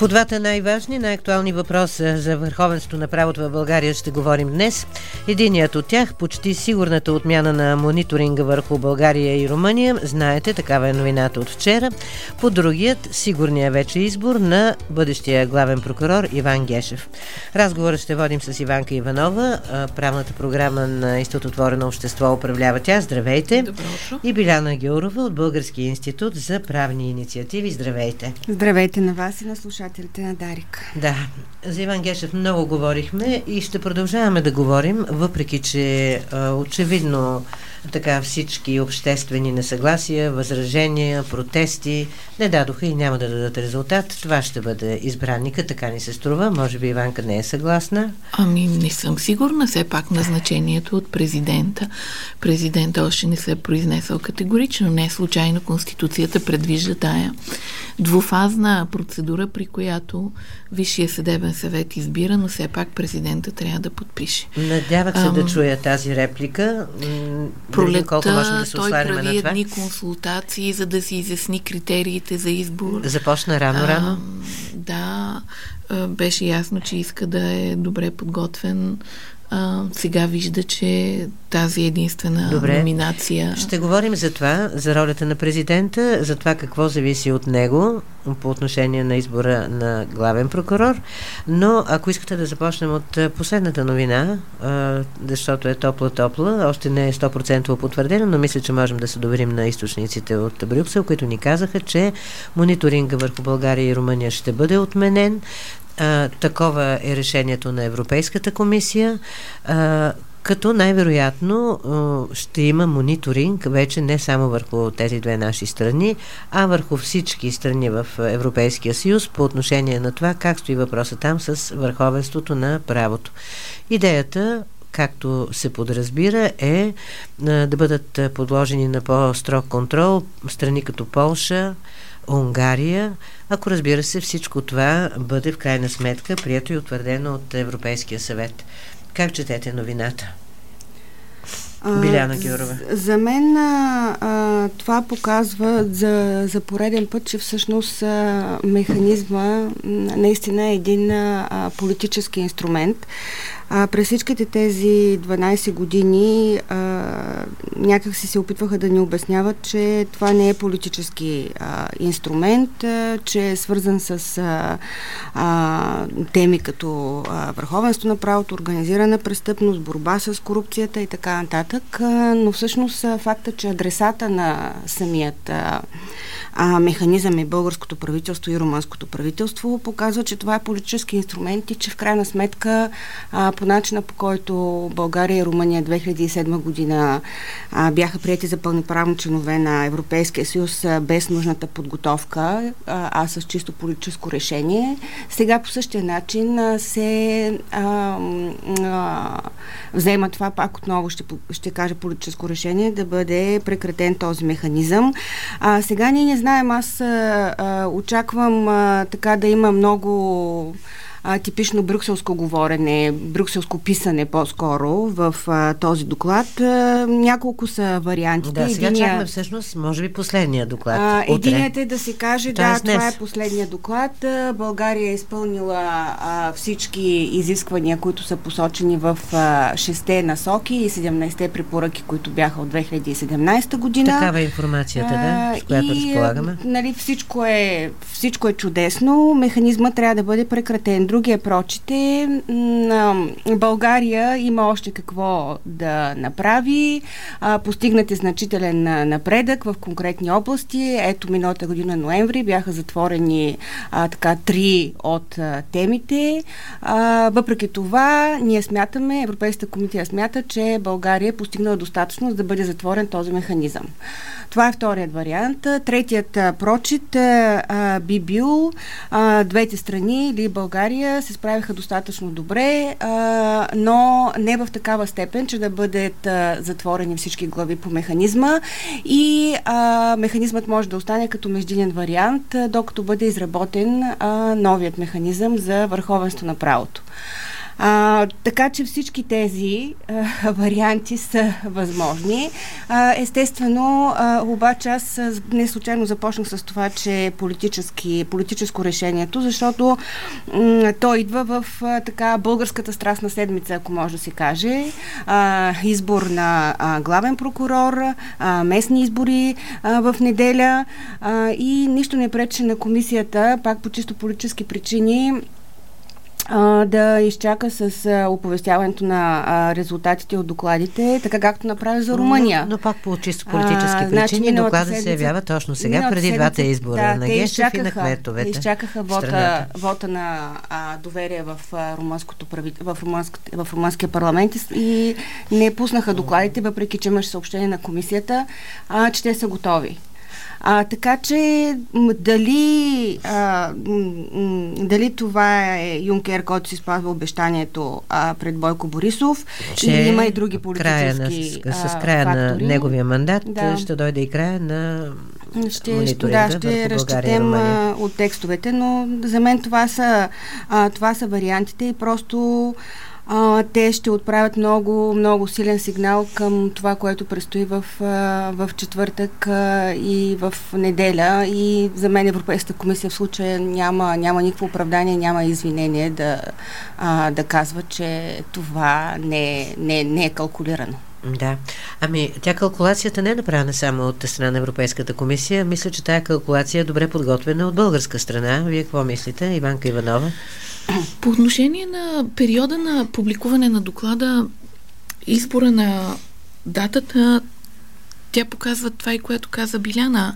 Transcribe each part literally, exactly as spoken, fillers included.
По двата най-важни, най-актуални въпроса за върховенството на правото в България ще говорим днес. Единият от тях – почти сигурната отмяна на мониторинга върху България и Румъния. Знаете, такава е новината от вчера. По другият – сигурния вече избор на бъдещия главен прокурор Иван Гешев. Разговора ще водим с Иванка Иванова. Правната програма на Институт Отворено общество управлява тя. Здравейте. Добро утро. И Биляна Гяурова от Българския институт за правни инициативи. Здравейте. Здравейте на вас и на слушателите на Дарик. Да, за Иван Гешев много говорихме и ще продължаваме да говорим, въпреки че а, очевидно така всички обществени несъгласия, възражения, протести не дадоха и няма да дадат резултат. Това ще бъде избранника, така ни се струва. Може би Иванка не е съгласна. Ами не съм сигурна. Все пак назначението от президента. Президента още не се е произнесъл категорично. Не е случайно Конституцията предвижда тая двуфазна процедура, при която Висшия съдебен съвет избира, но все пак президента трябва да подпише. Надявах се Ам... да чуя тази реплика. Пролетта да той прави едни консултации, за да си изясни критериите за избор. Започна рано-рано? Да, беше ясно, че иска да е добре подготвен. А, сега вижда, че тази единствена Добре. номинация... Ще говорим за това, за ролята на президента, за това какво зависи от него по отношение на избора на главен прокурор, но ако искате да започнем от последната новина, а, защото е топла-топла, още не е сто процента потвърдена, но мисля, че можем да се доверим на източниците от Брюксел, които ни казаха, че мониторинга върху България и Румъния ще бъде отменен. А, такова е решението на Европейската комисия, а, като най-вероятно а, ще има мониторинг вече не само върху тези две наши страни, а върху всички страни в Европейския съюз по отношение на това как стои въпроса там с върховенството на правото. Идеята, както се подразбира, е а, да бъдат подложени на по-строг контрол страни като Полша, Унгария, ако разбира се всичко това бъде в крайна сметка прието и утвърдено от Европейския съвет. Как четете новината? Биляна Гяурова. За мен а, това показва за, за пореден път, че всъщност а, механизма наистина е един а, политически инструмент. А, през всичките тези дванайсет години а, някак си се опитваха да ни обясняват, че това не е политически а, инструмент, а, че е свързан с а, а, теми като а, върховенство на правото, организирана престъпност, борба с корупцията и така нататък. А, но всъщност а, факта, че адресата на самият а, а, механизъм е българското правителство и румънското правителство, показва, че това е политически инструмент и че в крайна сметка а, по начина, по който България и Румъния две хиляди и седма година а, бяха приети за пълноправно членове на Европейския съюз а, без нужната подготовка, а, а с чисто политическо решение. Сега по същия начин а, се а, а, взема това, пак отново ще, ще кажа политическо решение, да бъде прекратен този механизъм. А, сега ние не знаем, аз а, а, очаквам а, така да има много а, типично брюкселско говорене, брюкселско писане по-скоро в а, този доклад. А, няколко са вариантите. Да, сега Единия... чакаме всъщност, може би, последния доклад. А, единият е да се каже, да, Тоест, това днес. е последния доклад. България е изпълнила а, всички изисквания, които са посочени в а, шесте насоки и седемнайсетте препоръки, които бяха от две хиляди и седемнайсета година. Такава е информацията, да, с която и, разполагаме. Нали, всичко е, всичко е чудесно. Механизмът трябва да бъде прекратен. Другия прочит е, м- България има още какво да направи. А, постигнати значителен напредък в конкретни области. Ето, миналата година ноември бяха затворени а, така три от а, темите. А, въпреки това, ние смятаме, Европейската комисия смята, че България е постигнала достатъчно, за да бъде затворен този механизъм. Това е вторият вариант. Третият а, прочит а, би бил а, двете страни или България се справиха достатъчно добре, а, но не в такава степен, че да бъдат а, затворени всички глави по механизма и а, механизмът може да остане като междинен вариант, а, докато бъде изработен а, новият механизъм за върховенство на правото. А, така че всички тези а, варианти са възможни. А, естествено, а, обаче аз не случайно започнах с това, че е политически, политическо решението, защото м- то идва в а, така българската страстна седмица, ако може да се каже. А, избор на а, главен прокурор, а, местни избори а, в неделя а, и нищо не пречи на комисията, пак по чисто политически причини, да изчака с а, оповестяването на а, резултатите от докладите, така както направи за Румъния. Но, но пак по чисто политически а, причини значи, докладът седмица, се явява точно сега, преди седмица, двата избора да, на Гешев и на кметовете. Изчакаха вота, вота на а, доверие в, а, румънското прави, в, в румънския парламент и не пуснаха докладите, въпреки че имаше съобщение на комисията, а, че те са готови. А, така че дали, а, м- дали това е Юнкер, който си спазва обещанието а, пред Бойко Борисов, че или има и други политически края на, с, с края фактори. На неговия мандат да. ще дойде и края на ще, мониторинга да, ще върху България и Румъния. От текстовете, но за мен това са, а, това са вариантите и просто а, те ще отправят много, много силен сигнал към това, което предстои в, а, в четвъртък а, и в неделя. И за мен Европейската комисия в случая няма, няма никакво оправдание, няма извинение да, а, да казва, че това не, не, не е калкулирано. Да. Ами, тя калкулацията не е направена само от страна на Европейската комисия. Мисля, че тая калкулация е добре подготвена от българска страна. Вие какво мислите, Иванка Иванова? По отношение на периода на публикуване на доклада, избора на датата, тя показва това и което каза Биляна.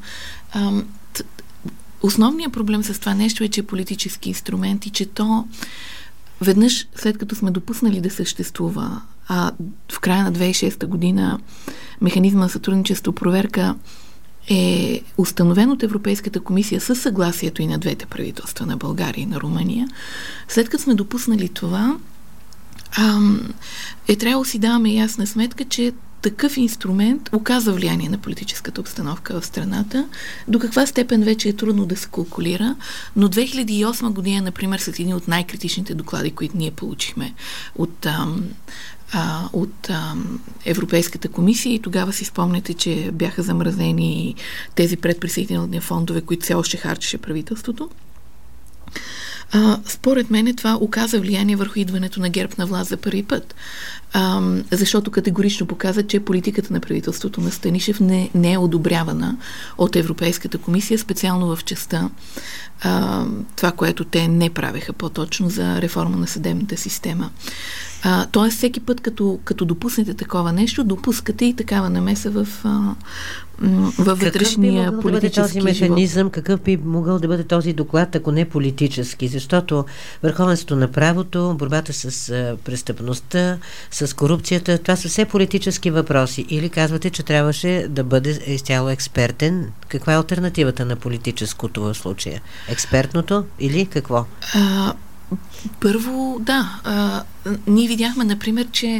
Основният проблем с това нещо е, че е политически инструмент и че то веднъж след като сме допуснали да съществува, а в края на две хиляди и шеста година механизма на сътрудничество проверка е установен от Европейската комисия със съгласието и на двете правителства, на България и на Румъния. След като сме допуснали това, ам, е трябвало си даваме ясна сметка, че такъв инструмент оказва влияние на политическата обстановка в страната. До каква степен вече е трудно да се калкулира, но две хиляди и осма година, например, с един от най-критичните доклади, които ние получихме от ам, А, от а, Европейската комисия и тогава си спомняте, че бяха замразени тези предприсъединителни фондове, които все още харчеше правителството. А, според мен това оказа влияние върху идването на ГЕРБ на власт за първи път. А, защото категорично показа, че политиката на правителството на Станишев не, не е одобрявана от Европейската комисия, специално в частта а, това, което те не правеха по-точно за реформа на съдебната система. А, тоест, всеки път, като, като допуснете такова нещо, допускате и такава намеса в, а, във вътрешния политически този механизъм, живот. Какъв би могъл да бъде този доклад, ако не политически? Защото върховенството на правото, борбата с а, престъпността, с корупцията, това са все политически въпроси. Или казвате, че трябваше да бъде изцяло експертен? Каква е алтернативата на политическото в случая? Експертното или какво? А, Първо, да. А, ние видяхме, например, че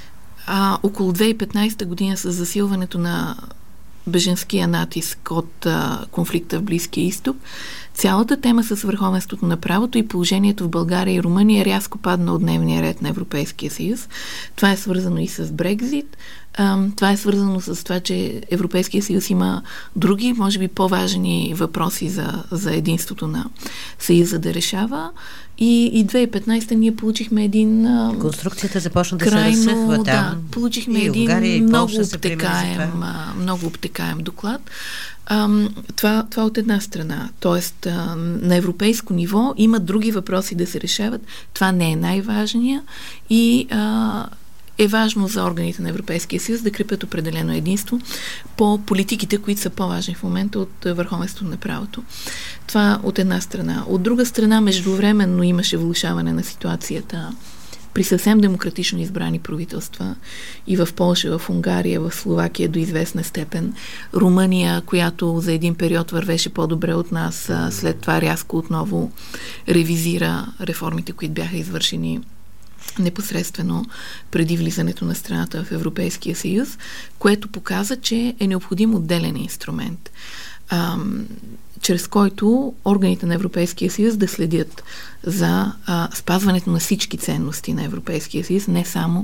а, около две хиляди и петнадесета година с засилването на беженския натиск от а, конфликта в Близкия изток, цялата тема с върховенството на правото и положението в България и Румъния рязко падна от дневния ред на Европейския съюз. Това е свързано и с Брекзит. А, това е свързано с това, че Европейския съюз има други, може би по-важни въпроси за, за единството на съюза да решава. И, и две хиляди и петнадесета ние получихме един... А, конструкцията започна да крайно, се разсъхва там. Да, получихме и един Унгария, много обтекаем, а, много обтекаем доклад. А, това, това от една страна. Тоест, а, на европейско ниво има други въпроси да се решават. Това не е най-важния и а, е важно за органите на Европейския съюз да крепят определено единство по политиките, които са по-важни в момента от върховенството на правото. Това от една страна. От друга страна, междувременно имаше влошаване на ситуацията при съвсем демократично избрани правителства и в Полша, в Унгария, в Словакия до известна степен. Румъния, която за един период вървеше по-добре от нас, след това рязко отново ревизира реформите, които бяха извършени непосредствено преди влизането на страната в Европейския съюз, което показа, че е необходим отделен инструмент. А, чрез който органите на Европейския съюз да следят за а, спазването на всички ценности на Европейския съюз, не само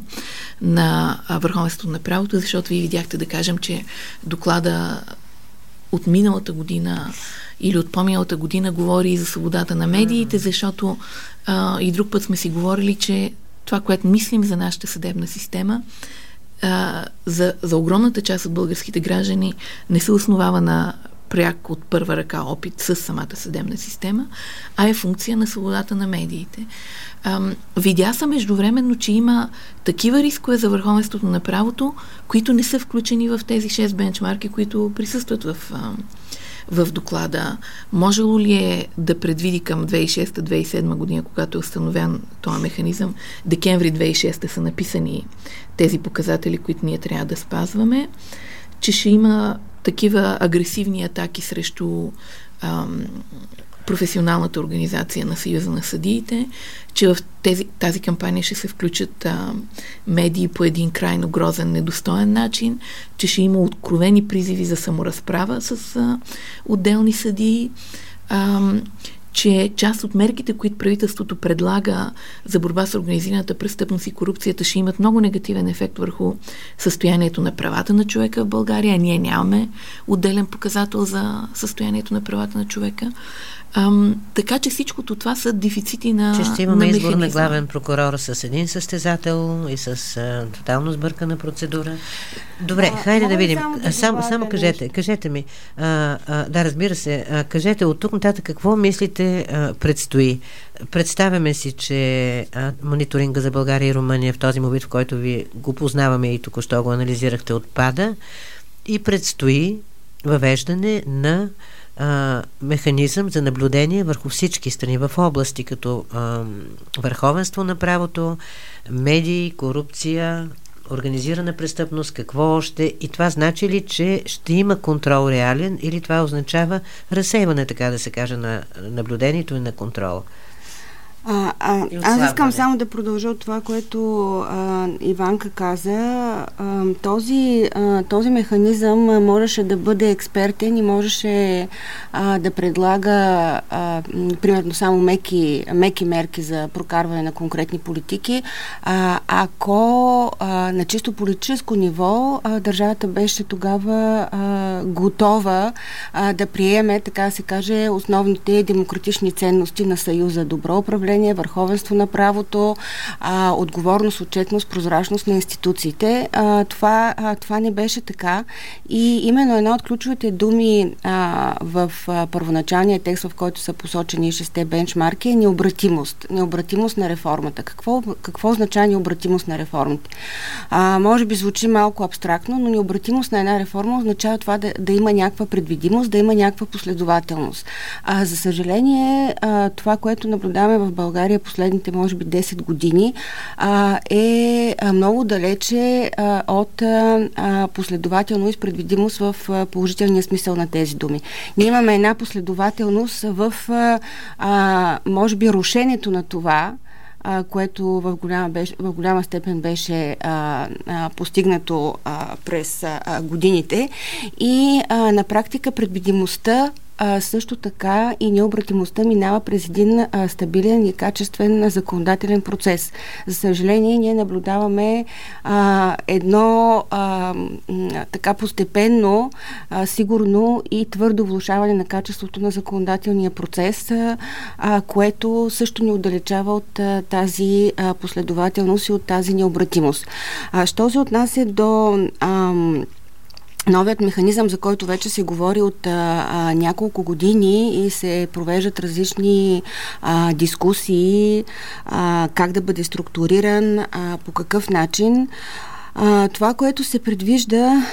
на а, върховенството на правото, защото вие видяхте, да кажем, че доклада от миналата година или от по-миналата година говори и за свободата на медиите, защото а, и друг път сме си говорили, че това, което мислим за нашата съдебна система, а, за, за огромната част от българските граждани не се основава на пряк от първа ръка опит с самата съдебна система, а е функция на свободата на медиите. Ам, видя се междувременно, че има такива рискове за върховенството на правото, които не са включени в тези шест бенчмарки, които присъстват в, ам, в доклада. Можело ли е да предвиди към две хиляди и шеста - две хиляди и седма година, когато е установен този механизъм, декември две хиляди и шеста са написани тези показатели, които ние трябва да спазваме, че ще има такива агресивни атаки срещу ам, професионалната организация на Съюза на съдиите, че в тези, тази кампания ще се включат а, медии по един крайно грозен, недостоен начин, че ще има откровени призиви за саморазправа с а, отделни съдии, а, че част от мерките, които правителството предлага за борба с организираната престъпност и корупцията, ще имат много негативен ефект върху състоянието на правата на човека в България. Ние нямаме отделен показател за състоянието на правата на човека. Ам, така че всичкото това са дефицити на Че ще имаме на избор на главен прокурор с един състезател и с а, тотално сбъркана процедура. Добре, а, хайде да видим. Само, да само, само кажете, кажете ми. А, а, да, разбира се. А, кажете от тук нататък какво мислите а, предстои. Представяме си, че а, мониторинга за България и Румъния в този му вид, в който ви го познаваме и току-що го анализирахте, отпада и предстои въвеждане на Uh, механизъм за наблюдение върху всички страни в области като uh, върховенство на правото, медии, корупция, организирана престъпност, какво още, и това значи ли, че ще има контрол реален, или това означава разсейване, така да се каже, на наблюдението и на контрола? А, а, аз искам само да продължа от това, което а, Иванка каза. А, този, а, този механизъм можеше да бъде експертен и можеше а, да предлага а, примерно само меки, меки мерки за прокарване на конкретни политики. А, ако а, на чисто политическо ниво а, държавата беше тогава а, готова а, да приеме, така да се каже, основните демократични ценности на Съюза: добро управление, върховенство на правото, а, отговорност, отчетност, прозрачност на институциите. А, това, а, това не беше така. И именно една от ключовите думи а, в а, първоначалния текст, в който са посочени шесте бенчмарки, е необратимост. Необратимост на реформата. Какво, какво означава необратимост на реформата? А, може би звучи малко абстрактно, но необратимост на една реформа означава това да, да има някаква предвидимост, да има някаква последователност. А, за съжаление, а, това, което наблюдаваме в България последните, може би, десет години, а, е а, много далече а, от а, последователност и предвидимост в а, положителния смисъл на тези думи. Ние имаме една последователност в, а, а, може би, рушенето на това, а, което в голяма, беше, в голяма степен беше а, а, постигнато а, през а, годините, и а, на практика предвидимостта, А, също така и необратимостта минава през един а, стабилен и качествен законодателен процес. За съжаление, ние наблюдаваме а, едно а, м, така постепенно, а, сигурно и твърдо влошаване на качеството на законодателния процес, а, а, което също ни отдалечава от а, тази а, последователност и от тази необратимост. А, що се отнася до А, новият механизъм, за който вече се говори от а, а, няколко години и се провеждат различни а, дискусии, а, как да бъде структуриран, а, по какъв начин. А, това, което се предвижда,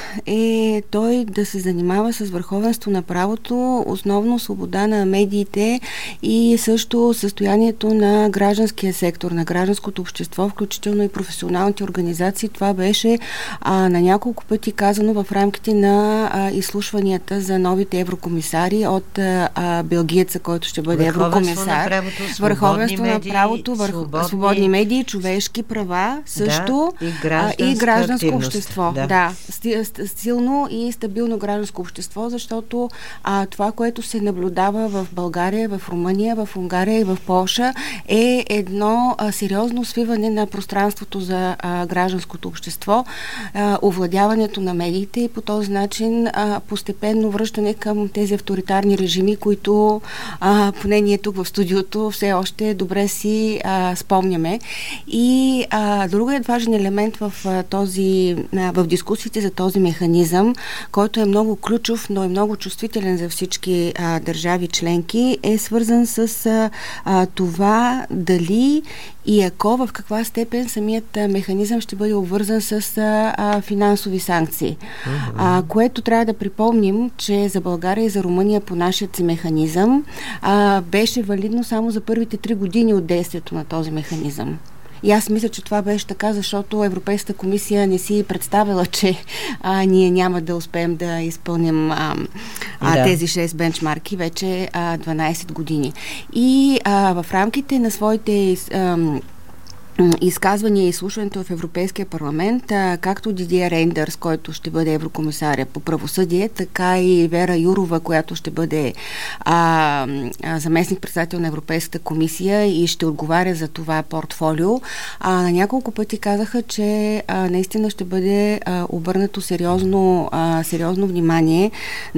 е той да се занимава с върховенство на правото, основно свобода на медиите и също състоянието на гражданския сектор, на гражданското общество, включително и професионалните организации. Това беше а, на няколко пъти казано в рамките на а, изслушванията за новите еврокомисари от а, белгиеца, който ще бъде еврокомисар. На правото, върховенство медии, на правото, върху, свободни, свободни медии, човешки права, също да, и граждански, а, и гражданско активност. общество. Да. да, силно и стабилно гражданско общество, защото а, това, което се наблюдава в България, в Румъния, в Унгария и в Полша, е едно а, сериозно свиване на пространството за а, гражданското общество, а, овладяването на медиите и по този начин а, постепенно връщане към тези авторитарни режими, които а, поне ние тук в студиото все още добре си а, спомняме. И а, другият важен елемент в, а, този, а, в дискусиите за този механизъм, който е много ключов, но е много чувствителен за всички а, държави членки, е свързан с а, а, това дали и ако в каква степен самият а, механизъм ще бъде обвързан с а, а, финансови санкции. Uh-huh. А, което трябва да припомним, че за България и за Румъния по нашия си механизъм а, беше валидно само за първите три години от действието на този механизъм. И аз мисля, че това беше така, защото Европейската комисия не си представила, че а, ние няма да успеем да изпълним а, а, да. тези шест бенчмарки вече а, дванайсет години. И а, в рамките на своите а, изказвания и изслушването в Европейския парламент, а, както Дидие Рейндърс, който ще бъде еврокомисаря по правосъдие, така и Вера Юрова, която ще бъде а, а, заместник-председател на Европейската комисия и ще отговаря за това портфолио. А, на няколко пъти казаха, че а, наистина ще бъде а, обърнато сериозно, а, сериозно внимание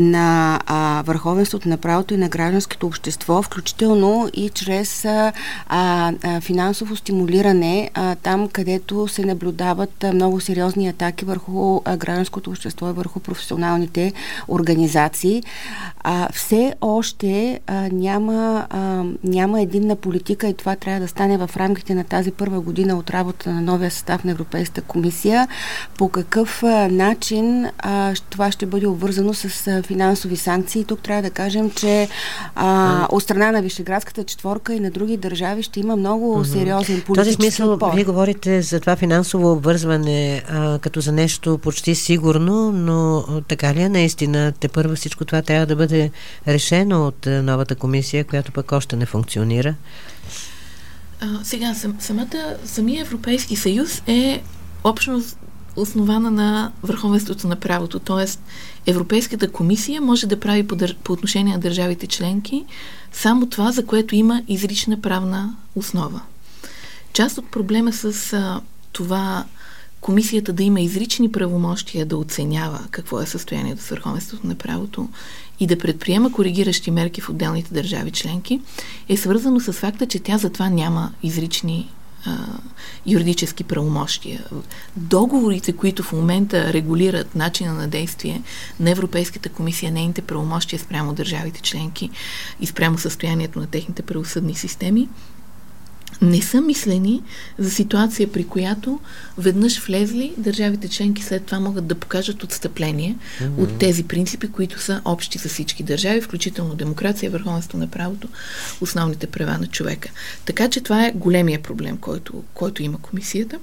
на а, върховенството на правото и на гражданското общество, включително и чрез а, а, финансово стимулиране А, там, където се наблюдават а, много сериозни атаки върху а, гражданското общество и върху професионалните организации. А, все още а, няма, а, няма единна политика и това трябва да стане в рамките на тази първа година от работа на новия състав на Европейската комисия. По какъв а, начин а, това ще бъде обвързано с а, финансови санкции. Тук трябва да кажем, че а, от страна на Вишеградската четворка и на други държави ще има много mm-hmm. сериозен политически отпор. Вие говорите за това финансово обвързване а, като за нещо почти сигурно, но така ли е наистина? Тепърва всичко това трябва да бъде решено от а, новата комисия, която пък още не функционира? А, сега, сам, самата, самия Европейски съюз е общност основана на върховенството на правото, т.е. Европейската комисия може да прави по, дър... по отношение на държавите членки само това, за което има изрична правна основа. Част от проблема с а, това комисията да има изрични правомощия да оценява какво е състоянието с върховенството на правото и да предприема коригиращи мерки в отделните държави членки, е свързано с факта, че тя затова няма изрични а, юридически правомощия. Договорите, които в момента регулират начина на действие на Европейската комисия, нейните правомощия спрямо държавите членки и спрямо състоянието на техните правосъдни системи, не са мислени за ситуация, при която веднъж влезли, държавите членки след това могат да покажат отстъпление mm-hmm. от тези принципи, които са общи за всички държави, включително демокрация, върховенство на правото, основните права на човека. Така че това е големия проблем, който, който има комисията.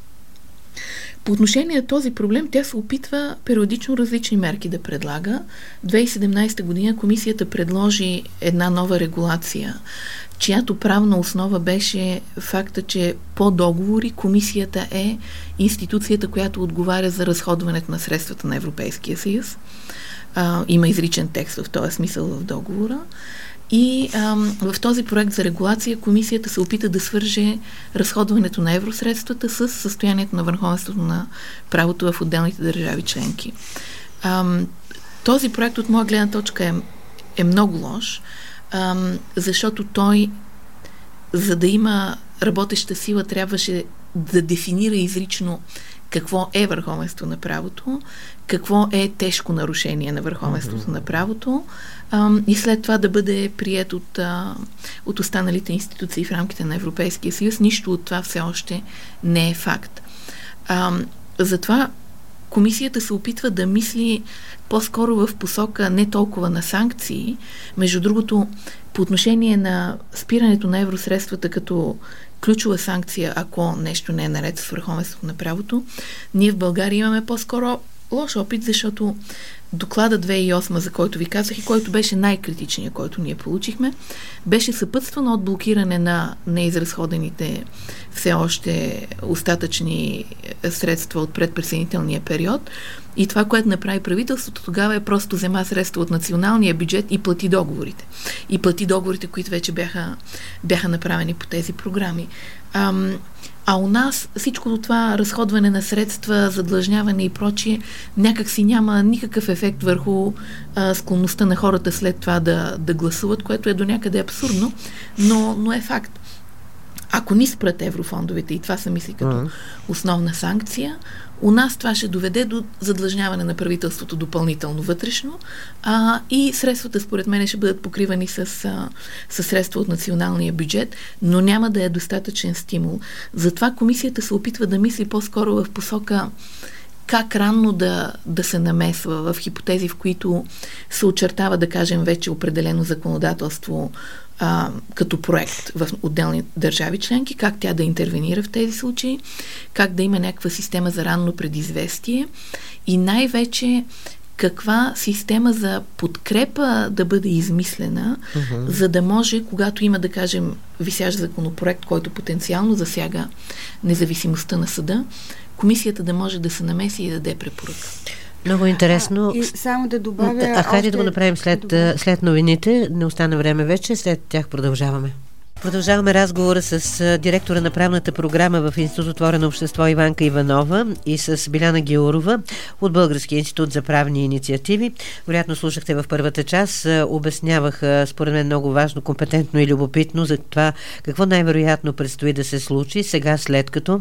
По отношение на този проблем, тя се опитва периодично различни мерки да предлага. две хиляди и седемнайсета година комисията предложи една нова регулация, чиято правна основа беше факта, че по договори комисията е институцията, която отговаря за разходването на средствата на Европейския съюз. А, има изричен текст в този смисъл в договора. И ам, в този проект за регулация комисията се опита да свърже разходването на евросредствата с състоянието на върховенството на правото в отделните държави членки. Ам, този проект от моя гледна точка е, е много лош, ам, защото той, за да има работеща сила, трябваше да дефинира изрично какво е върховенство на правото, какво е тежко нарушение на върховенството mm-hmm. на правото а, и след това да бъде приет от, а, от останалите институции в рамките на Европейския съюз. Нищо от това все още не е факт. А, затова комисията се опитва да мисли по-скоро в посока не толкова на санкции. Между другото, по отношение на спирането на евросредствата като ключова санкция, ако нещо не е наред с върховенството на правото, ние в България имаме по-скоро лош опит, защото доклада две хиляди и осма, за който ви казах и който беше най-критичният, който ние получихме, беше съпътствано от блокиране на неизразходените все още остатъчни средства от предприсъединителния период. И това, което направи правителството тогава, е просто взема средства от националния бюджет и плати договорите. И плати договорите, които вече бяха, бяха направени по тези програми. Ам, А у нас всичко това разходване на средства, задлъжняване и прочие, някак си няма никакъв ефект върху а, склонността на хората след това да, да гласуват, което е до някъде абсурдно, но, но е факт. Ако ни спрат еврофондовете, и това са мисли като mm-hmm. основна санкция, у нас това ще доведе до задлъжняване на правителството допълнително вътрешно а, и средствата според мен ще бъдат покривани с, а, с средства от националния бюджет, но няма да е достатъчен стимул. Затова комисията се опитва да мисли по-скоро в посока как ранно да, да се намесва в хипотези, в които се очертава, да кажем, вече определено законодателство а, като проект в отделни държави членки, как тя да интервенира в тези случаи, как да има някаква система за ранно предизвестие и най-вече каква система за подкрепа да бъде измислена, uh-huh. за да може, когато има, да кажем, висящ законопроект, който потенциално засяга независимостта на съда, комисията да може да се намеси и да даде препоръка. Много интересно. А, и само да добавя... А, хайде да го направим след, след новините. Не остана време вече. След тях продължаваме. Продължаваме разговора с директора на правната програма в Институт Отворено общество Иванка Иванова и с Биляна Гяурова от Българския институт за правни инициативи. Вероятно слушахте в първата част. Обясняваха, според мен, много важно, компетентно и любопитно за това какво най-вероятно предстои да се случи сега, след като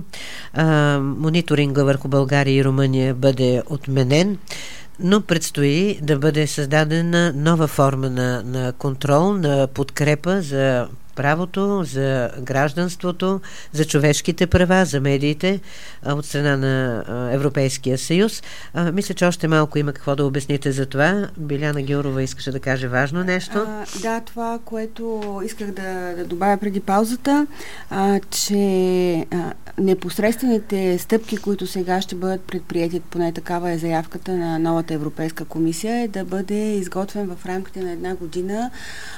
а, мониторинга върху България и Румъния бъде отменен. Но предстои да бъде създадена нова форма на, на контрол, на подкрепа за правото, за гражданството, за човешките права, за медиите а, от страна на а, Европейския съюз. А, мисля, че още малко има какво да обясните за това. Биляна Гяурова искаше да каже важно нещо. А, да, това, което исках да, да добавя преди паузата, а, че а, непосредствените стъпки, които сега ще бъдат предприети, поне такава е заявката на новата Европейска комисия, е да бъде изготвен в рамките на една година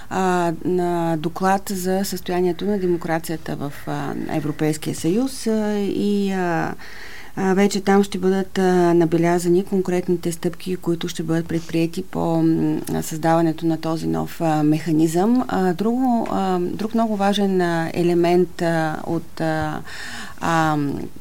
а, на доклад за състоянието на демокрацията в а, Европейския съюз а, и а, а, вече там ще бъдат а, набелязани конкретните стъпки, които ще бъдат предприети по а, създаването на този нов а, механизъм. А, друго, а, друг много важен а, елемент а, от а, а,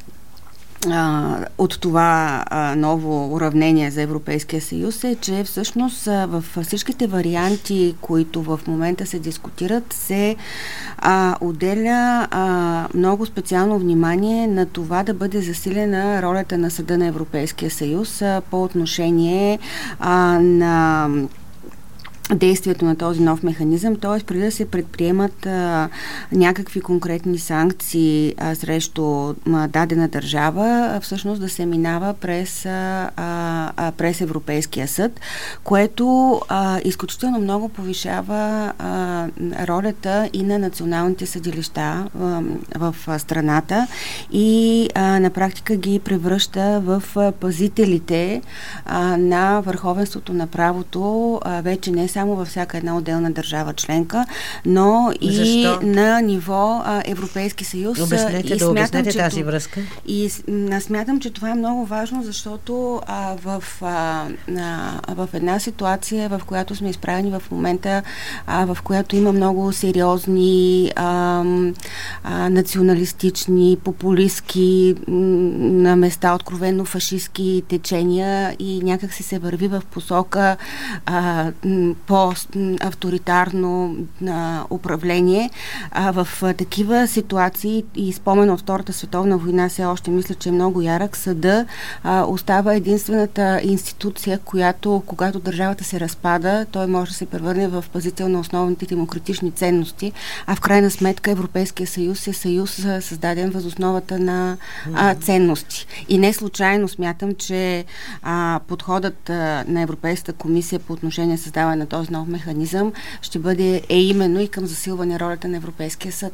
Uh, от това uh, ново уравнение за Европейския съюз е, че всъщност uh, в всичките варианти, които в момента се дискутират, се uh, отделя uh, много специално внимание на това да бъде засилена ролята на Съда на Европейския съюз uh, по отношение uh, на действието на този нов механизъм, т.е. преди да се предприемат а, някакви конкретни санкции а, срещу а, дадена държава, а, всъщност да се минава през, а, а, през Европейския съд, което а, изключително много повишава а, ролята и на националните съдилища а, в а, страната и а, на практика ги превръща в а, пазителите а, на върховенството на правото, а, вече не само във всяка една отделна държава членка, но и Защо? на ниво а, Европейски съюз. Обяснете, и да смятам, обяснете че тази това, връзка. И а, смятам, че това е много важно, защото а, в, а, а, в една ситуация, в която сме изправени в момента, а, в която има много сериозни а, а, националистични, популистски, на места откровенно фашистски течения и някак си се върви в посока а, по-авторитарно а, управление. А, в а, такива ситуации и спомен от Втората световна война все още мисля, че е много ярък. Съда а, остава единствената институция, която, когато държавата се разпада, той може да се превърне в пазител на основните демократични ценности, а в крайна сметка Европейския съюз е съюз създаден въз основата на а, ценности. И не случайно смятам, че а, подходът а, на Европейската комисия по отношение създаване на този нов механизъм ще бъде е именно и към засилване ролята на Европейския съд.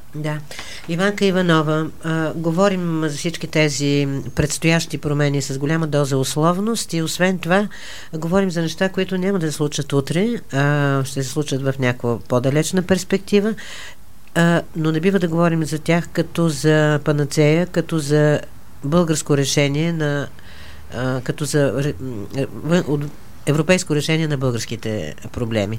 Да. Иванка Иванова, а, говорим за всички тези предстоящи промени с голяма доза условност и освен това говорим за неща, които няма да се случат утре, а ще се случат в някаква по-далечна перспектива, а, но не бива да говорим за тях като за панацея, като за българско решение на а, като за европейско решение на българските проблеми.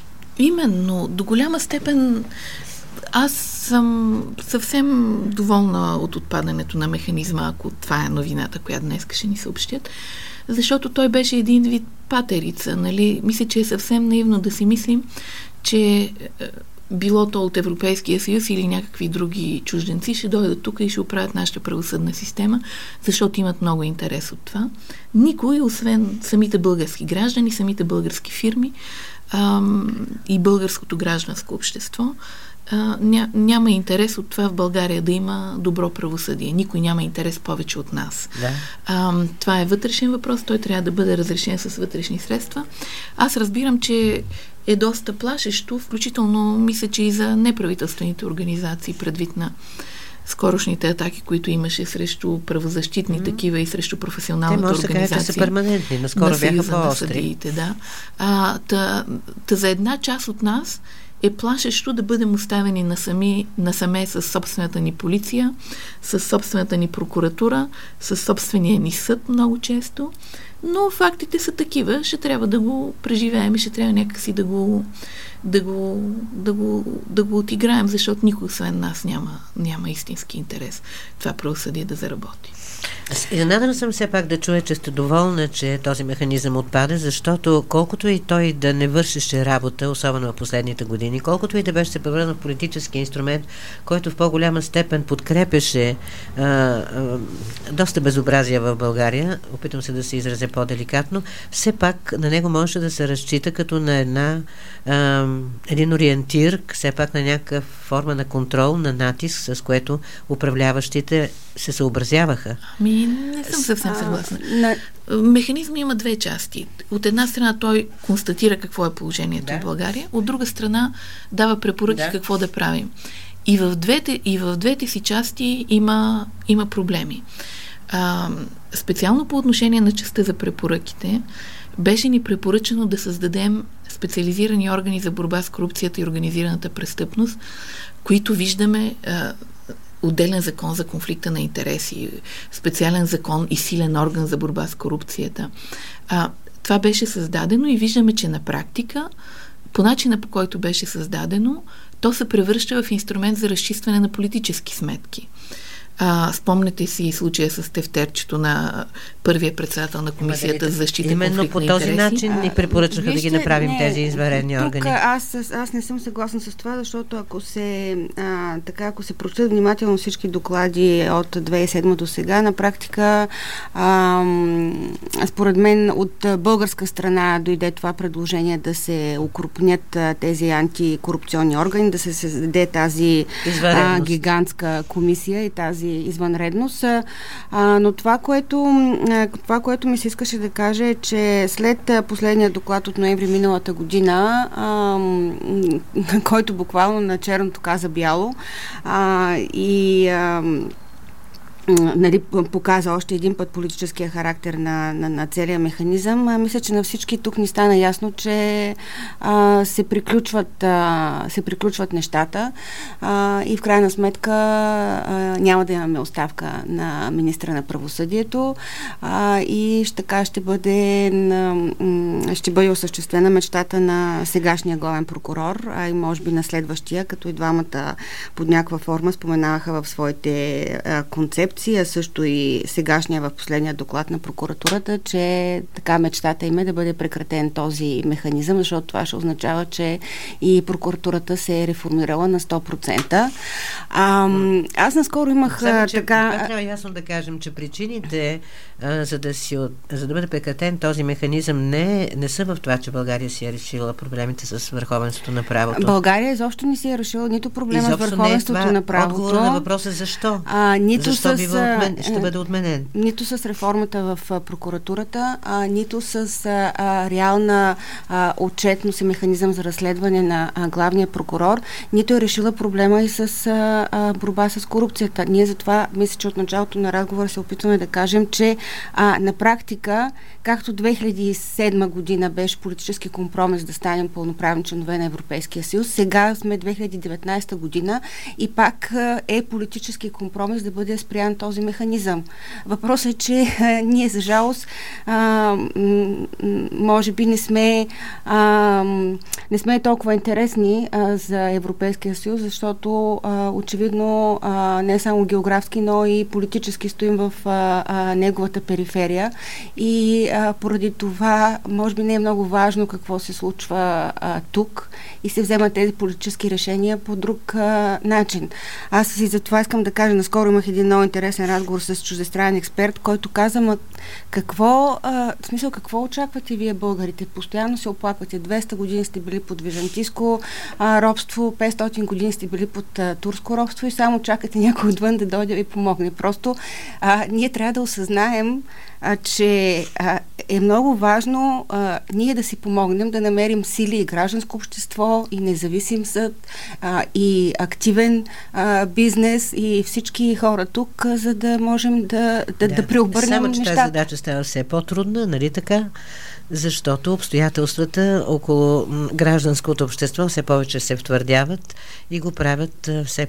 Именно, до голяма степен аз съм съвсем доволна от отпадането на механизма, ако това е новината, която днес ще ни съобщят, защото той беше един вид патерица, нали? Мисля, че е съвсем наивно да си мислим, че било то от Европейския съюз или някакви други чужденци ще дойдат тук и ще оправят нашата правосъдна система, защото имат много интерес от това. Никой, освен самите български граждани, самите български фирми ам, и българското гражданско общество, а, ня, няма интерес от това в България да има добро правосъдие. Никой няма интерес повече от нас. Да. А, това е вътрешен въпрос, той трябва да бъде разрешен с вътрешни средства. Аз разбирам, че е доста плашещо, включително мисля, че и за неправителствените организации, предвид на скорошните атаки, които имаше срещу правозащитни mm-hmm. такива и срещу професионалната организация. Те може да кажа, че са перманентни, наскоро на бяха по-остри. Да. А, та, та за една част от нас е плашещо да бъдем оставени насами, насаме с собствената ни полиция, с собствената ни прокуратура, с собствения ни съд много често, но фактите са такива, ще трябва да го преживеем и ще трябва някакси да го, да го, да го, да го отиграем, защото никой освен нас няма, няма истински интерес това правосъдие да заработи. Изненадана съм все пак да чуя, че сте доволна, че този механизъм отпада, защото колкото и той да не вършеше работа, особено в последните години, колкото и да беше се превърнал в политически инструмент, който в по-голяма степен подкрепяше а, а, доста безобразия в България, опитвам се да се изразя по-деликатно, все пак на него може да се разчита като на една а, един ориентир, все пак на някаква форма на контрол, на натиск, с което управляващите се съобразяваха. Ами, не съм съвсем съгласна. А, Механизмът има две части. От една страна той констатира какво е положението да. в България, от друга страна дава препоръки да. какво да правим. И в двете, и в двете си части има, има проблеми. А, специално по отношение на частта за препоръките, беше ни препоръчено да създадем специализирани органи за борба с корупцията и организираната престъпност, които виждаме а, отделен закон за конфликта на интереси, специален закон и силен орган за борба с корупцията. А, това беше създадено и виждаме, че на практика, по начина по който беше създадено, то се превръща в инструмент за разчистване на политически сметки. А, спомнете си случая с тефтерчето на първия председател на комисията за защита конфликт на интереси. Именно по този начин ни препоръчаха да ги направим не, тези извънредни органи. Тук аз, аз не съм съгласна с това, защото ако се а, така, ако се прочитат внимателно всички доклади от две хиляди и седма до сега, на практика а, според мен от българска страна дойде това предложение да се укрупнят тези антикорупционни органи, да се създаде тази а, гигантска комисия и тази извънредност. А, но това което, това, което ми се искаше да кажа е, че след последния доклад от ноември миналата година, а, който буквално на черното каза бяло, а, и а, нали, показа още един път политическия характер на, на, на целия механизъм. А, мисля, че на всички тук ни стана ясно, че а, се, приключват, а, се приключват нещата а, и в крайна сметка а, няма да имаме оставка на министра на правосъдието а, и ще, така ще бъде, на, ще бъде осъществена мечтата на сегашния главен прокурор, а и може би на следващия, като и двамата под някаква форма споменаваха в своите а, концепции, а също и сегашния в последния доклад на прокуратурата, че така мечтата им е да бъде прекратен този механизъм, защото това ще означава, че и прокуратурата се е реформирала на сто процента. А, аз наскоро имах Само, че така... Това трябва ясно да кажем, че причините а, за, да си, за да бъде прекратен този механизъм не, не са в това, че България си е решила проблемите с върховенството на правото. България изобщо не си е решила нито проблема с върховенството на правото. Отговор на въпроса защо? А, нито защо с бива отмен... ще бъде отменен. Нито с реформата в прокуратурата, а, нито с а, а, реална а, отчетност и механизъм за разследване на а, главния прокурор, нито е решила проблема и с а, а, борба с корупцията. Ние затова, мисля, че от началото на разговора се опитваме да кажем, че а, на практика, както две хиляди и седма година беше политически компромис да станем пълноправни членове на Европейския съюз, сега сме две хиляди и деветнадесета година и пак а, е политически компромис да бъде спрян този механизъм. Въпросът е, че а, ние за жалост а, м- може би не сме а, не сме толкова интересни а, за Европейския съюз, защото а, очевидно а, не само географски, но и политически стоим в а, а, неговата периферия и а, поради това може би не е много важно какво се случва а, тук и се вземат тези политически решения по друг а, начин. Аз и за това искам да кажа, наскоро имах един много интересен разговор с чуждестранен експерт, който каза, ма какво, а, в смисъл, какво очаквате вие, българите? Постоянно се оплаквате. двеста години сте били под византийско а, робство, петстотин години сте били под а, турско робство и само чакате някой отвън да дойде и помогне. Просто а, ние трябва да осъзнаем, а, че а, е много важно а, ние да си помогнем да намерим сили и гражданско общество и независим съд а, и активен а, бизнес и всички хора тук, а, за да можем да, да, да, да преобърнем само, че нещата. тази задача става все по-трудна, нали така? Защото обстоятелствата около гражданското общество все повече се втвърдяват и го правят все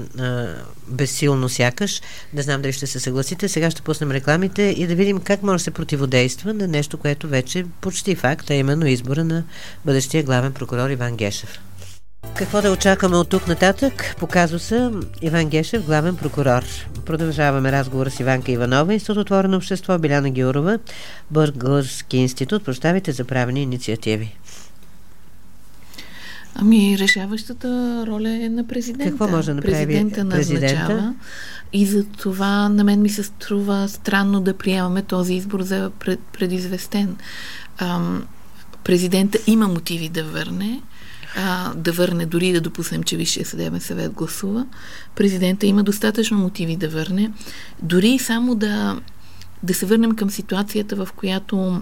по-безсилно сякаш. Не знам дали ще се съгласите. Сега ще пуснем рекламите и да видим как може да се противодейства на нещо, което вече е почти факт, а именно избора на бъдещия главен прокурор Иван Гешев. Какво да очакваме от тук нататък? По казуса Иван Гешев, главен прокурор. Продължаваме разговора с Иванка Иванова, Институт Отворено общество, Биляна Гюрова, Български институт, прощавайте, за правни инициативи. Ами, решаващата роля е на президента. Какво може да направи президента? президента? Назначава. И за това на мен ми се струва странно да приемаме този избор за пред, предизвестен. Ам, президента има мотиви да върне, а, да върне, дори да допуснем, че Висшия съдебен съвет гласува. Президента има достатъчно мотиви да върне. Дори само да, да се върнем към ситуацията, в която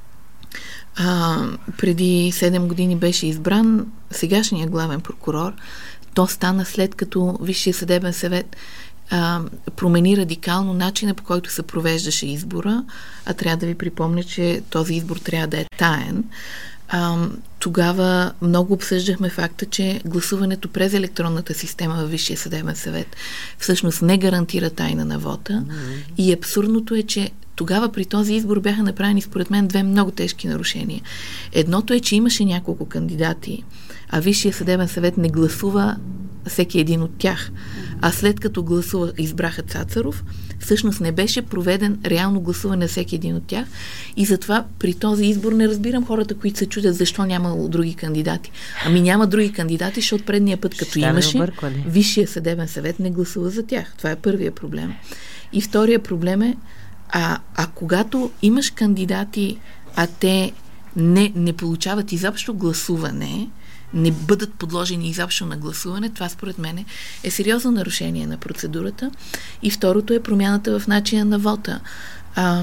а, преди седем години беше избран сегашният главен прокурор. То стана след като Висшия съдебен съвет а, промени радикално начина, по който се провеждаше избора, а трябва да ви припомня, че този избор трябва да е таен. А, тогава много обсъждахме факта, че гласуването през електронната система във Висшия съдебен съвет всъщност не гарантира тайна на вота. Mm-hmm. И абсурдното е, че тогава при този избор бяха направени според мен две много тежки нарушения. Едното е, че имаше няколко кандидати, а Висшия съдебен съвет не гласува всеки един от тях. А след като гласува, избраха Цацаров, всъщност не беше проведен реално гласуване на всеки един от тях и затова при този избор не разбирам хората, които се чудят защо няма други кандидати. Ами няма други кандидати, защото предния път, като Штаве имаше, объркване. Висшия съдебен съвет не гласува за тях. Това е първия проблем. И втория проблем е, а, а когато имаш кандидати, а те не, не получават изобщо гласуване, не бъдат подложени изобщо на гласуване, това според мен е сериозно нарушение на процедурата. И второто е промяната в начина на вота. А,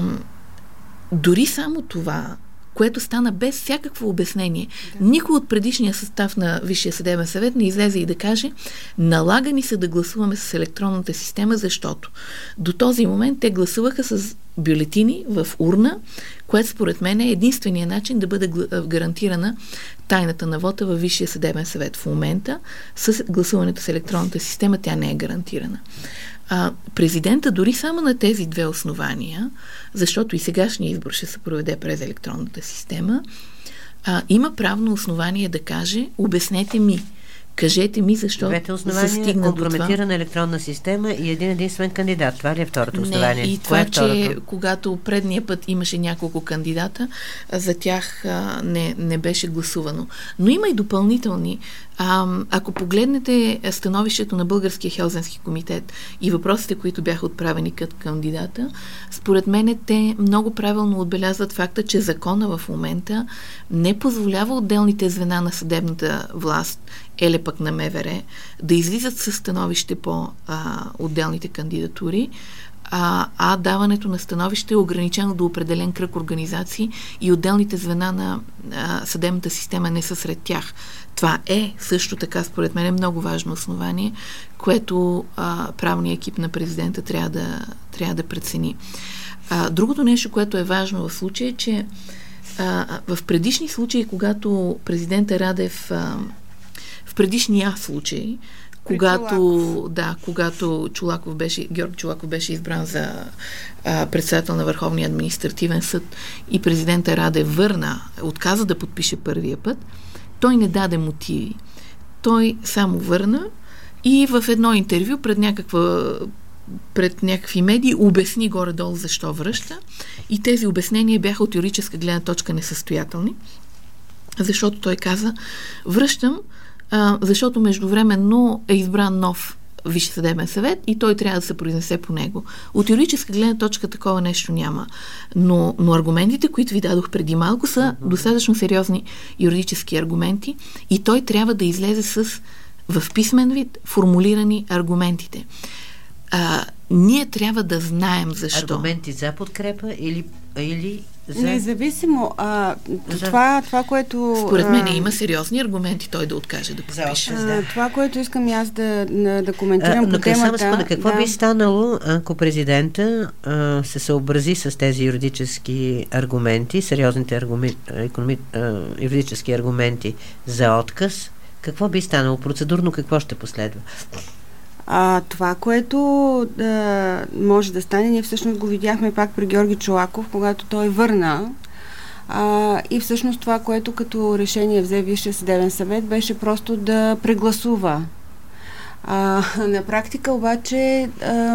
дори само това, което стана без всякакво обяснение. Да. Никой от предишния състав на Висшия съдебен съвет не излезе и да каже, налага ни се да гласуваме с електронната система, защото до този момент те гласуваха с бюлетини в урна, което според мен е единствения начин да бъде гарантирана тайната на вота във Висшия съдебен съвет. В момента с гласуването с електронната система тя не е гарантирана. А, президента дори само на тези две основания, защото и сегашния избор ще се проведе през електронната система, а, има правно основание да каже, обяснете ми, кажете ми защо двете основания, компрометирана електронна система и един единствен кандидат. Това ли е второто основание? Не, и това, е че когато предния път имаше няколко кандидата, за тях а, не, не беше гласувано. Но има и допълнителни. А, ако погледнете становището на Българския Хелзински комитет и въпросите, които бяха отправени като кандидата, според мен те много правилно отбелязват факта, че закона в момента не позволява отделните звена на съдебната власт, еле пък на МВР, да излизат със становище по а, отделните кандидатури, а, а даването на становище е ограничено до определен кръг организации и отделните звена на а, съдебната система не са сред тях. Това е също така, според мен, е много важно основание, което а, правният екип на президента трябва да, трябва да прецени. А, другото нещо, което е важно в случая е, че а, в предишни случаи, когато президента Радев а, в предишния случай, когато, да, когато Чолаков беше, Георги Чолаков беше избран за а, председател на Върховния административен съд и президента Радев върна, отказа да подпише първия път, той не даде мотиви. Той само върна и в едно интервю пред някаква пред някакви медии обясни горе-долу защо връща и тези обяснения бяха от юридическа гледна точка несъстоятелни, защото той каза, връщам, а, защото междувременно е избран нов Висш съдебен съвет и той трябва да се произнесе по него. От юридическа гледна точка такова нещо няма. Но, но аргументите, които ви дадох преди малко, са достатъчно сериозни юридически аргументи и той трябва да излезе с в писмен вид формулирани аргументите. А, ние трябва да знаем защо. Аргументи за подкрепа или, или за... Независимо. А, за... това, това, което... Според мен а... има сериозни аргументи той да откаже да подпише. А, това, което искам аз да, да коментирам а, по темата... Само какво да. би станало, ако президента а, се съобрази с тези юридически аргументи, сериозните аргументи, економи, а, юридически аргументи за отказ? Какво би станало? Процедурно какво ще последва? А, това, което да, може да стане, ние всъщност го видяхме пак при Георги Чолаков, когато той върна а, и всъщност това, което като решение взе Висшия съдебен съвет, беше просто да прегласува. А, на практика обаче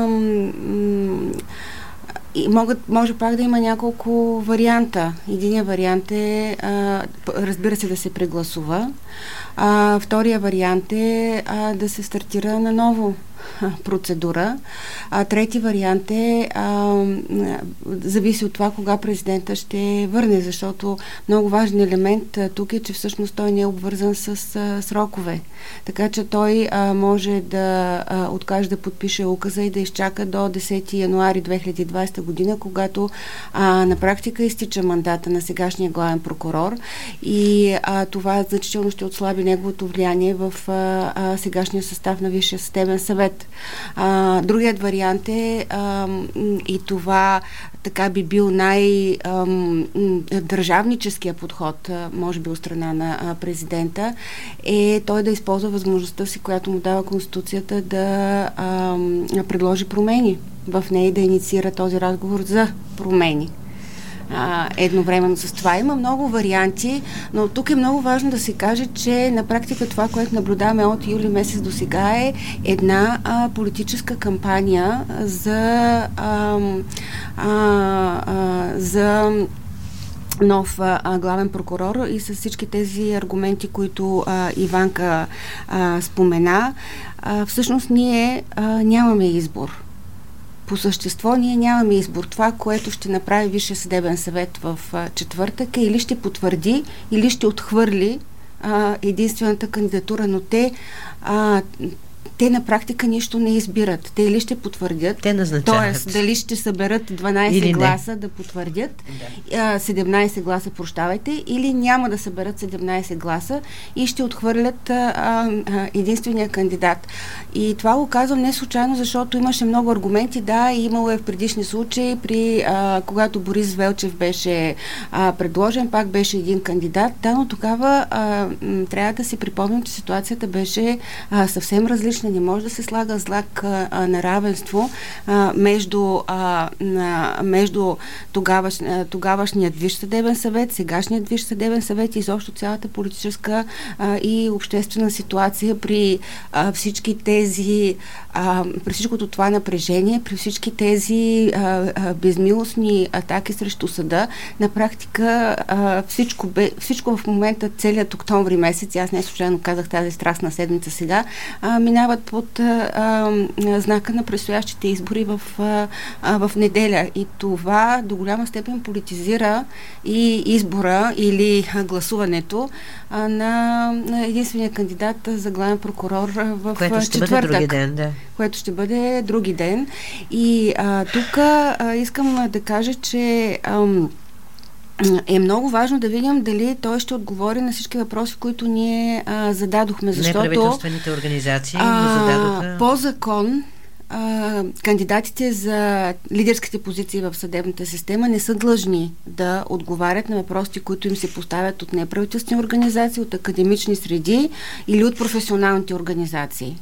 ам, и могат, може пак да има няколко варианта. Единият вариант е, а, разбира се, да се прегласува. А, втория вариант е а, да се стартира на ново процедура. А, трети вариант е а, зависи от това кога президента ще върне, защото много важен елемент а, тук е, че всъщност той не е обвързан с а, срокове. Така че той а, може да а, откаже да подпише указа и да изчака до десети януари две хиляди и двадесета година, когато а, на практика изтича мандата на сегашния главен прокурор и а, това значително ще отслаби неговото влияние в а, а, сегашния състав на Висшия съдебен съвет. А, другият вариант е а, и това така би бил най-държавническия подход, а, може би от страна на а, президента, е той да използва възможността си, която му дава Конституцията, да а, предложи промени в нея и да инициира този разговор за промени. А, едновременно с това. Има много варианти, но тук е много важно да се каже, че на практика това, което наблюдаваме от юли месец до сега е една а, политическа кампания за а, а, а, за нов а, главен прокурор и с всички тези аргументи, които а, Иванка а, спомена. А, всъщност ние а, нямаме избор. По същество ние нямаме избор. Това, което ще направи Висшия съдебен съвет в а, четвъртък е или ще потвърди, или ще отхвърли а, единствената кандидатура, но те а, те на практика нищо не избират. Те или ще потвърдят, те назначават. Т.е. дали ще съберат дванадесет гласа да потвърдят, да. седемнадесет гласа, прощавайте, или няма да съберат седемнадесет гласа и ще отхвърлят а, а, единствения кандидат. И това го казвам не случайно, защото имаше много аргументи. Да, имало е в предишни случаи, при, а, когато Борис Велчев беше а, предложен, пак беше един кандидат. Да, но тогава а, м, трябва да си припомням, че ситуацията беше а, съвсем различна. Не може да се слага знак а, на равенство а, между, а, на, между тогаваш, а, тогавашният Висш съдебен съвет, сегашният Висш съдебен съвет и изобщо цялата политическа а, и обществена ситуация при а, всички тези а, при всичкото това напрежение, при всички тези а, а, безмилостни атаки срещу съда. На практика а, всичко, бе, всичко в момента, целият октомври месец, аз не случайно казах тази страстна седмица сега, а, минава поставят под а, а, знака на предстоящите избори в, а, а, в неделя. И това до голяма степен политизира и избора или а, гласуването а, на, на единствения кандидат за главен прокурор в което ще четвъртък. Бъде други ден, да. Което ще бъде други ден. И а, тук а, искам да кажа, че ам, е много важно да видим дали той ще отговори на всички въпроси, които ние а, зададохме. Защото неправителствените организации а, зададоха. По закон а, кандидатите за лидерските позиции в съдебната система не са длъжни да отговарят на въпросите, които им се поставят от неправителствени организации, от академични среди или от професионалните организации.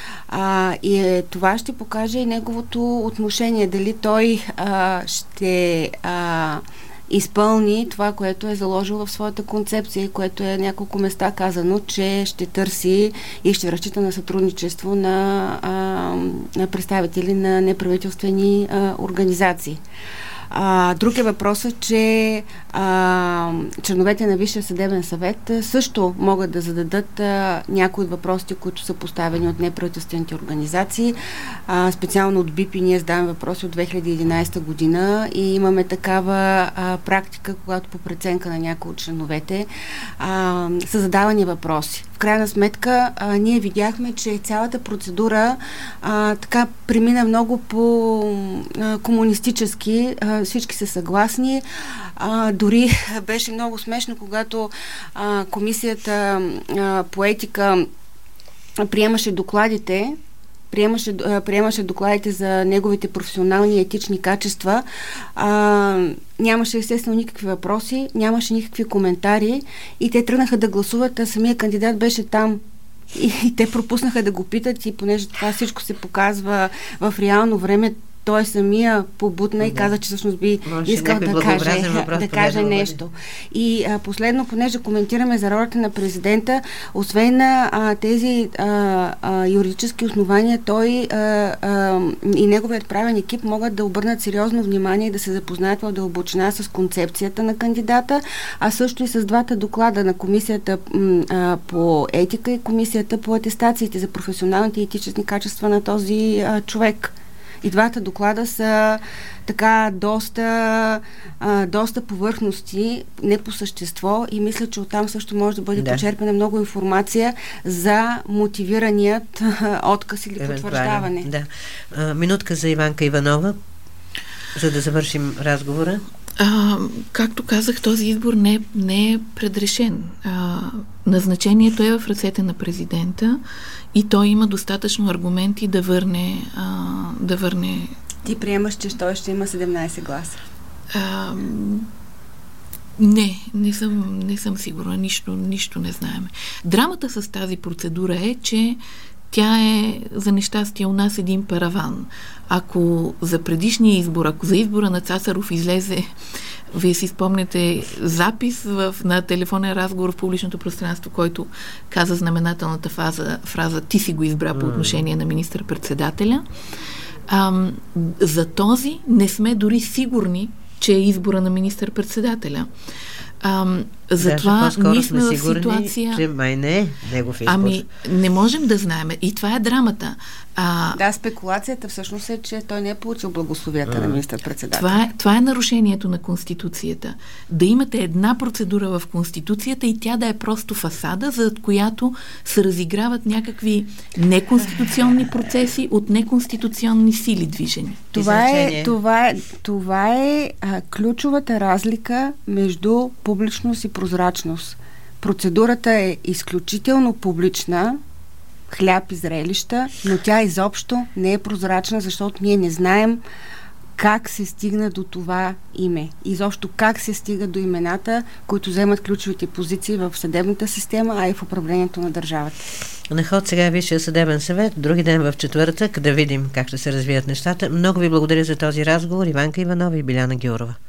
А, и е, това ще покаже и неговото отношение. Дали той а, ще а, изпълни това, което е заложил в своята концепция, което е няколко места казано, че ще търси и ще разчита на сътрудничество на, а, на представители на неправителствени а, организации. А, друг е въпросът, че а, членовете на Висшия съдебен съвет също могат да зададат а, някои от въпросите, които са поставени от неправителствените организации. А, специално от БИПИ ние задаваме въпроси от две хиляди и единадесета година и имаме такава а, практика, когато по преценка на някои от членовете а, са задавани въпроси. В крайна сметка а, ние видяхме, че цялата процедура а, така премина много по а, комунистически. А, всички са съгласни. А, дори беше много смешно, когато а, комисията а, по етика приемаше докладите, приемаше, а, приемаше докладите за неговите професионални и етични качества. А, нямаше естествено никакви въпроси, нямаше никакви коментари и те тръгнаха да гласуват, а самия кандидат беше там. И, и те пропуснаха да го питат и понеже това всичко се показва в реално време, той самия побутна да. И каза, че всъщност би може искал да каже, да каже нещо. И а, последно, понеже коментираме за ролята на президента, освен на а, тези а, а, юридически основания, той а, а, и неговият правен екип могат да обърнат сериозно внимание и да се запознаят в дълбочина с концепцията на кандидата, а също и с двата доклада на комисията а, по етика и комисията по атестациите за професионалните и етични качества на този а, човек. И двата доклада са така доста, а, доста повърхности, не по същество и мисля, че оттам също може да бъде да. почерпена много информация за мотивираният а, отказ или потвърждаване. Да. А, минутка за Иванка Иванова, за да завършим разговора. А, както казах, този избор не, не е предрешен. А, назначението е в ръцете на президента и той има достатъчно аргументи да върне... А, да върне... Ти приемаш, че той ще има седемнадесет гласа? А, не, не съм, не съм сигурна. Нищо, нищо не знаем. Драмата с тази процедура е, че тя е за нещастие у нас един параван. Ако за предишния избор, ако за избора на Цацаров излезе, вие си спомняте запис в, на телефонен разговор в публичното пространство, който каза знаменателната фаза, фраза "ти си го избра" по отношение на министър-председателя. Ам, за този не сме дори сигурни, че е избора на министър-председателя. Ам, затова ние сме в ситуация... че май не е негов избор. Ами, не можем да знаем. И това е драмата. А... Да, спекулацията всъщност е, че той не е получил благословията mm. на министър-председател. Това е, това е нарушението на Конституцията. Да имате една процедура в Конституцията и тя да е просто фасада, за която се разиграват някакви неконституционни процеси от неконституционни сили движени. Това е, това е, това е а, ключовата разлика между публичност и прозрачност. Процедурата е изключително публична, хляб и зрелища, но тя изобщо не е прозрачна, защото ние не знаем как се стигна до това име. Изобщо как се стига до имената, които вземат ключовите позиции в съдебната система, а и в управлението на държавата. На ход сега е Висшия съдебен съвет. Други ден в четвъртък да видим как ще се развият нещата. Много ви благодаря за този разговор. Иванка Иванова и Биляна Георова.